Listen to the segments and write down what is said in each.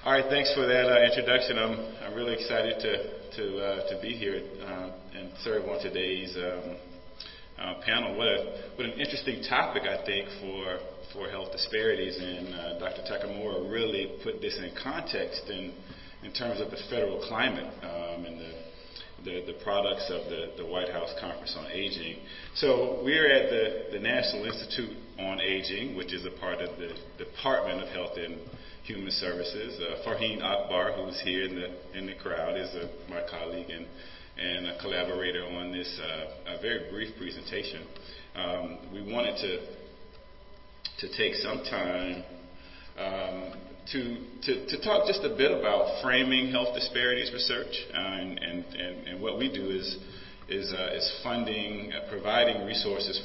All right, thanks for that introduction. I'm really excited to be here and serve on today's panel. What an interesting topic, I think, for health disparities. And Dr. Takamura really put this in context in terms of the federal climate and the products of the White House Conference on Aging. So we're at the National Institute on Aging, which is a part of the Department of Health and Human Services. Farheen Akbar, who's here in the crowd, is my colleague and a collaborator on this very brief presentation. We wanted to take some time to talk just a bit about framing health disparities research, and what we do is funding, providing resources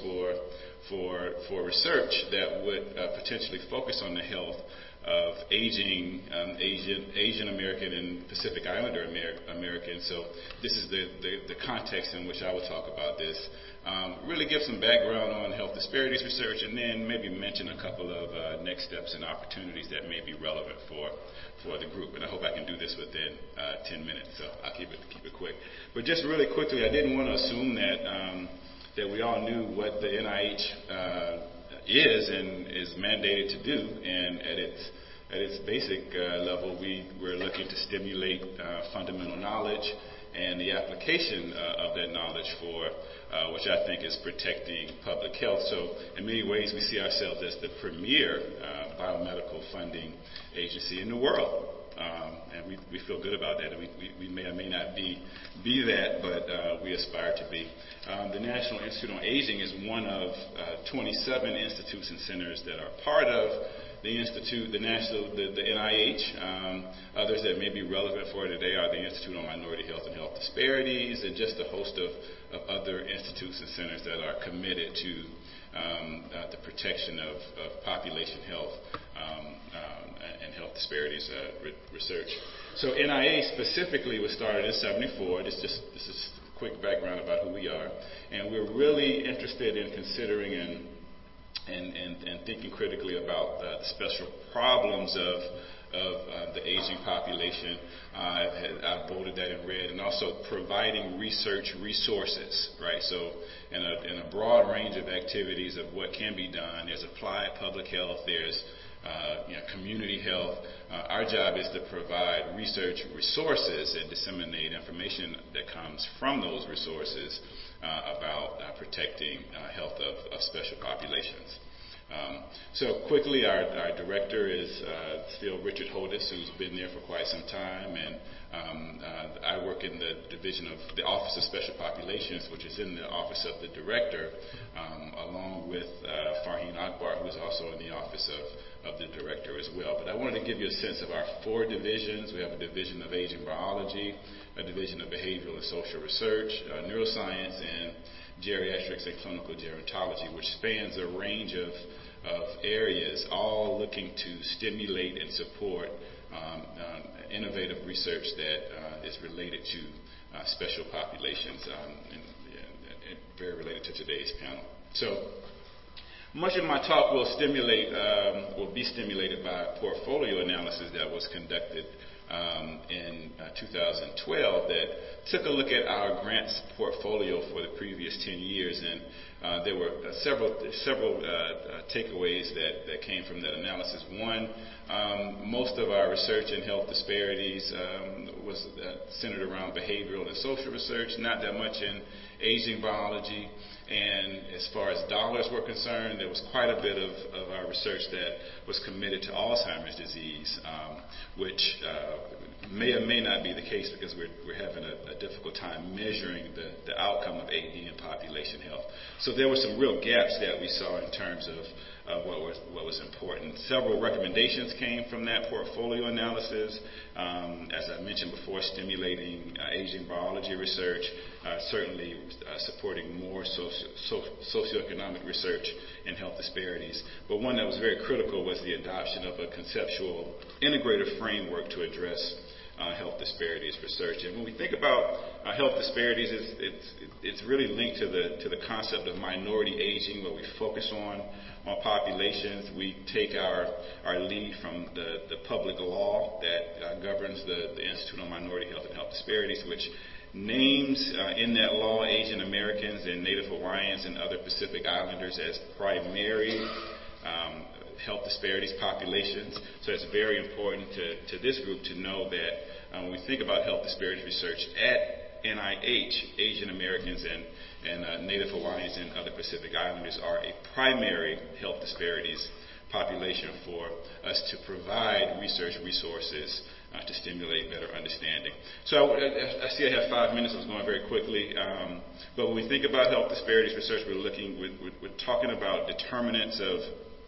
for research that would potentially focus on the health of aging Asian American and Pacific Islander Americans. So this is the context in which I will talk about this. Really give some background on health disparities research, and then maybe mention a couple of next steps and opportunities that may be relevant for the group. And I hope I can do this within 10 minutes, so I'll keep it quick. But just really quickly, I didn't want to assume that we all knew what the NIH is and is mandated to do, and at its basic level, we're looking to stimulate fundamental knowledge and the application of that knowledge for which I think is protecting public health. So in many ways, we see ourselves as the premier biomedical funding agency in the world. And we feel good about that. We may or may not be that, but we aspire to be. The National Institute on Aging is one of 27 institutes and centers that are part of the Institute, the NIH. Others that may be relevant for today are the Institute on Minority Health and Health Disparities, and just a host of other institutes and centers that are committed to the protection of population health and health disparities research. So NIH specifically was started in '74. This is a quick background about who we are, and we're really interested in considering and thinking critically about the special problems of the aging population. I've bolded that in red, and also providing research resources, right? So in a broad range of activities of what can be done. There's applied public health, there's community health. Our job is to provide research resources and disseminate information that comes from those resources about protecting health of special populations. So quickly, our director is still Richard Hodis, who's been there for quite some time, and I work in the division of the Office of Special Populations, which is in the office of the director, along with Farheen Akbar, who is also in the office of the director as well. But I wanted to give you a sense of our 4 divisions. We have a division of aging biology, a division of behavioral and social research, neuroscience, and geriatrics and clinical gerontology, which spans a range of areas, all looking to stimulate and support innovative research that is related to special populations, and very related to today's panel. So much of my talk will be stimulated by a portfolio analysis that was conducted in 2012 that took a look at our grants portfolio for the previous 10 years, and there were several takeaways that came from that analysis. One, most of our research in health disparities was centered around behavioral and social research, not that much in aging biology. And as far as dollars were concerned, there was quite a bit of our research that was committed to Alzheimer's disease, which may or may not be the case because we're having a difficult time measuring the outcome of AD in population health. So there were some real gaps that we saw in terms of what was important. Several recommendations came from that portfolio analysis. As I mentioned before, stimulating aging biology research, certainly supporting more socioeconomic research in health disparities. But one that was very critical was the adoption of a conceptual integrative framework to address health disparities research. And when we think about health disparities, it's really linked to the concept of minority aging, where we focus on populations. We take our lead from the public law that governs the Institute on Minority Health and Health Disparities, which names in that law Asian Americans and Native Hawaiians and other Pacific Islanders as primary health disparities populations. So it's very important to this group to know that when we think about health disparities research at NIH, Asian Americans and Native Hawaiians and other Pacific Islanders are a primary health disparities population for us to provide research resources to stimulate better understanding. So I see I have 5 minutes. I was going very quickly. But when we think about health disparities research, we're talking about determinants of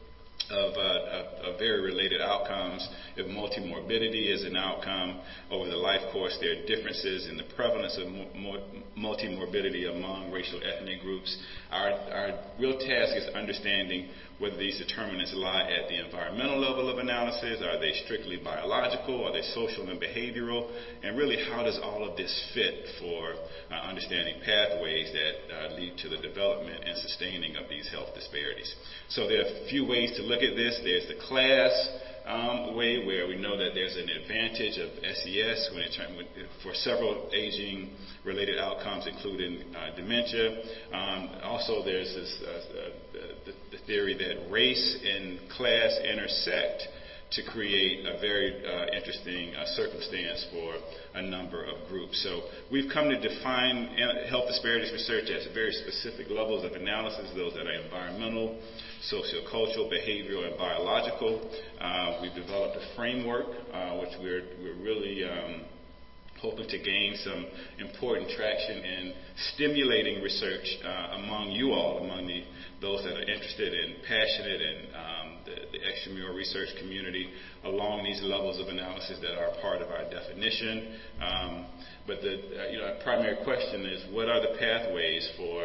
very related outcomes. If multimorbidity is an outcome over the life course, there are differences in the prevalence of multimorbidity among racial ethnic groups. Our real task is understanding whether these determinants lie at the environmental level of analysis, are they strictly biological, are they social and behavioral, and really how does all of this fit for understanding pathways that lead to the development and sustaining of these health disparities. So there are a few ways to look at this. There's the class way, where we know that there's an advantage of SES for several aging-related outcomes, including dementia. Also, there's the theory that race and class intersect to create a very interesting circumstance for a number of groups. So we've come to define health disparities research as very specific levels of analysis, those that are environmental, sociocultural, behavioral, and biological. We've developed a framework which we're really hoping to gain some important traction in stimulating research among you all, among those that are interested and passionate and the extramural research community along these levels of analysis that are part of our definition. But the primary question is, what are the pathways for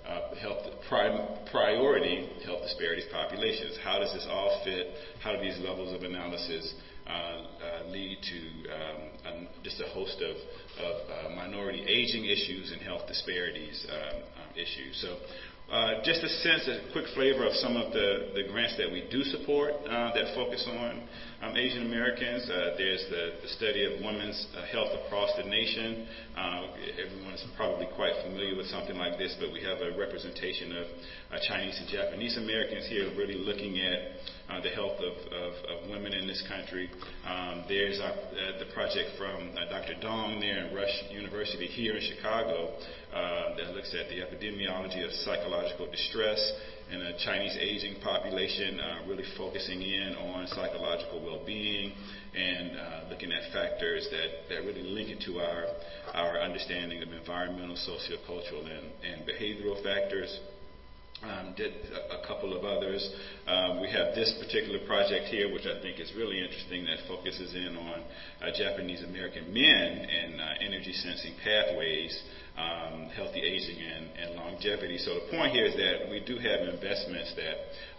priority health disparities populations? How does this all fit? How do these levels of analysis lead to just a host of minority aging issues and health disparities issues? So just a sense, a quick flavor of some of the grants that we do support that focus on Asian Americans. There's the study of women's health across the nation. Everyone's probably quite familiar with something like this, but we have a representation of Chinese and Japanese Americans here really looking at the health of women in this country. There's the project from Dr. Dong there in Rush University here in Chicago that looks at the epidemiology of psychological distress in a Chinese aging population, really focusing in on psychological well-being and looking at factors that really link it to our understanding of environmental, sociocultural, and behavioral factors. Did a couple of others. We have this particular project here, which I think is really interesting, that focuses in on Japanese American men and energy sensing pathways, healthy aging, and longevity. So the point here is that we do have investments that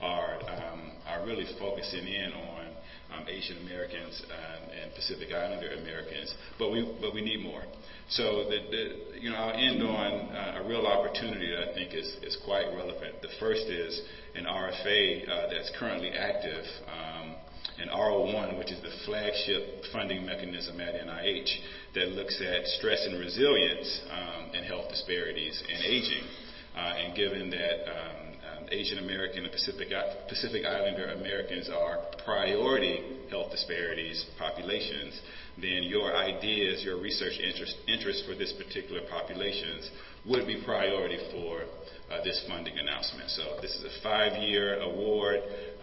are really focusing in on Asian Americans and Pacific Islander Americans, but we need more. So I'll end on a real opportunity that I think is quite relevant. The first is an RFA that's currently active, and R01, which is the flagship funding mechanism at NIH that looks at stress and resilience and health disparities and aging. And given that Asian American and Pacific Islander Americans are priority health disparities populations, then your ideas, your research interests for this particular populations would be priority for this funding announcement. So this is a 5-year award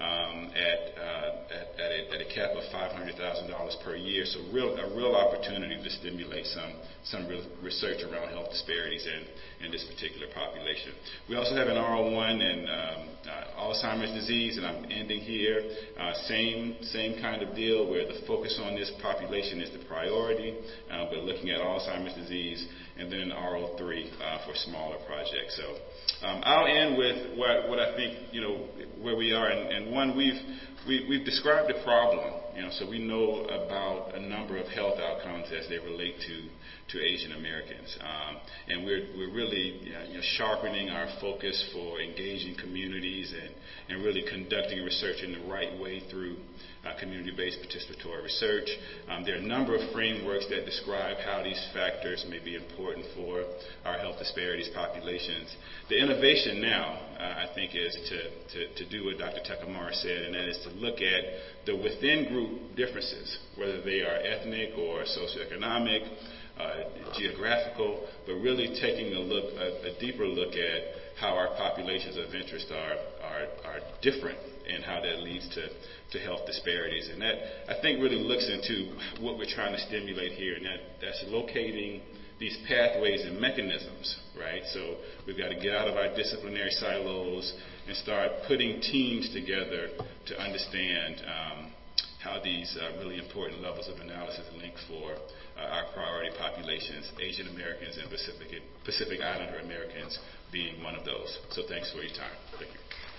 at a cap of $500,000 per year. So a real opportunity to stimulate some real research around health disparities in this particular population. We also have an R01 in Alzheimer's disease, and I'm ending here. Same kind of deal where the focus on this population is the priority, but looking at Alzheimer's disease and then RO3 for smaller projects. So I'll end with what I think, where we are. And one, we've described the problem. So we know about a number of health outcomes as they relate to Asian Americans, and we're really sharpening our focus for engaging communities and really conducting research in the right way through community-based participatory research. There are a number of frameworks that describe how these factors may be important for our health disparities populations. The innovation now, I think, is to do what Dr. Takamura said, and that is to look at the within-group differences, whether they are ethnic or socioeconomic, geographical, but really taking a deeper look at how our populations of interest are different and how that leads to health disparities. And that, I think, really looks into what we're trying to stimulate here, and that's locating these pathways and mechanisms, right? So we've got to get out of our disciplinary silos and start putting teams together to understand how these really important levels of analysis link for our priority populations, Asian Americans and Pacific Islander Americans being one of those. So thanks for your time. Thank you.